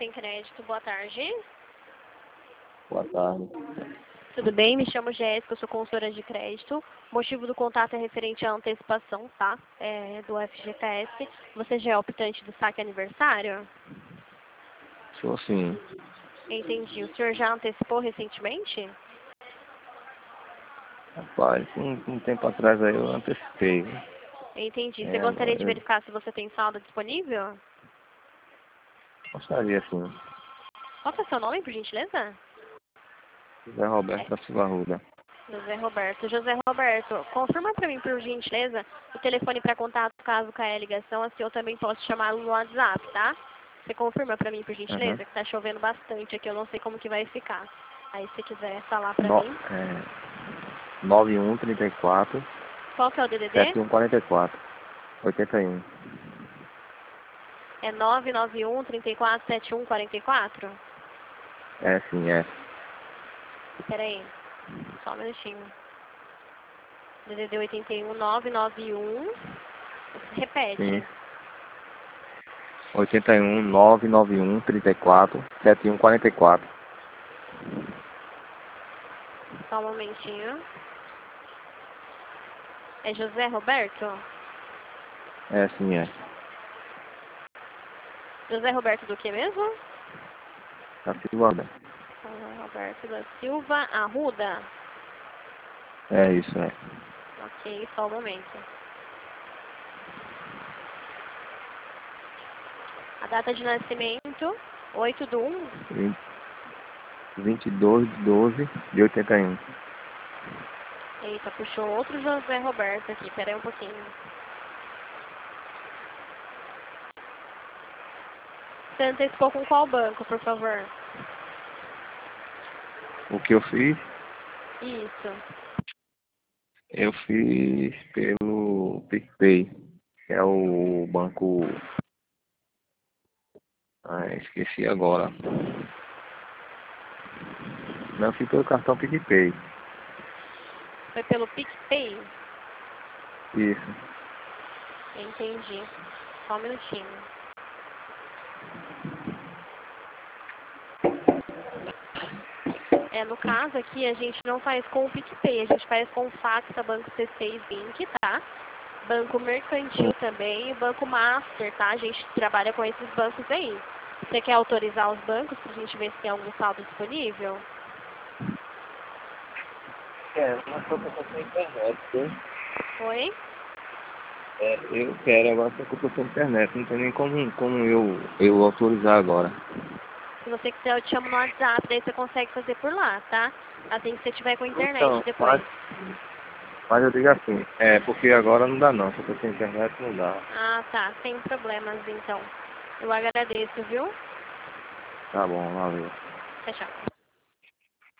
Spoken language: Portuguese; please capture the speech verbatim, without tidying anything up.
Sem Crédito, boa tarde. Boa tarde. Tudo bem? Me chamo Jéssica, eu sou consultora de crédito. O motivo do contato é referente à antecipação, tá? É, do F G T S. Você já é optante do saque aniversário? Sou sim. Entendi. O senhor já antecipou recentemente? Rapaz, um, um tempo atrás aí eu antecipei. Viu? Entendi. Você É, gostaria agora de eu verificar se você tem saldo disponível? gostaria sim. Qual que é o seu nome, por gentileza? José Roberto da Silva Arruda. José Roberto. José Roberto, confirma para mim, por gentileza, o telefone para contato caso caia a ligação, assim eu também posso chamá-lo no WhatsApp, tá? Você confirma para mim, por Uhum. gentileza, que tá chovendo bastante aqui, eu não sei como que vai ficar. Aí se quiser falar para No, mim. é, nove um trinta e quatro Qual que é o D D D? sete um quarenta e quatro oitenta e um. É nove nove um, trinta e quatro, setenta e um, quarenta e quatro? É sim, é. Espera aí, só um minutinho. D D D oitenta e um, nove nove um, repete. Sim. oitenta e um nove nove um trinta e quatro setenta e um quarenta e quatro. Só um momentinho. É José Roberto? É sim, é. José Roberto do que mesmo? Da Silva Arruda. José Roberto da Silva Arruda. É isso, é. Ok, só um momento. A data de nascimento, oito do um. vinte e dois de doze de oitenta e um. Eita, puxou outro José Roberto aqui, pera aí um pouquinho. Você antecipou com qual banco, por favor? O que eu fiz? Isso. Eu fiz pelo PicPay, que é o banco. Ah, esqueci agora. Não, eu fiz pelo cartão PicPay. Foi pelo PicPay? Isso. Entendi. Só um minutinho. É, no caso aqui, a gente não faz com o PicPay, a gente faz com o Faxa, Banco C seis Link, tá? Banco Mercantil também e Banco Master, tá? A gente trabalha com esses bancos aí. Você quer autorizar os bancos pra gente ver se tem algum saldo disponível? É, mas só que eu tô sem internet, hein? Oi? É, eu quero, agora só que eu tô sem internet, não tem nem como, como eu, eu autorizar agora. Se você quiser, eu te chamo no WhatsApp, daí você consegue fazer por lá, tá? Assim que você tiver com internet Então, depois. mas, mas eu digo assim, é porque agora não dá não, se eu tô sem internet não dá. Ah, tá. Sem problemas, então. Eu agradeço, viu? Tá bom, valeu. Tchau, tchau.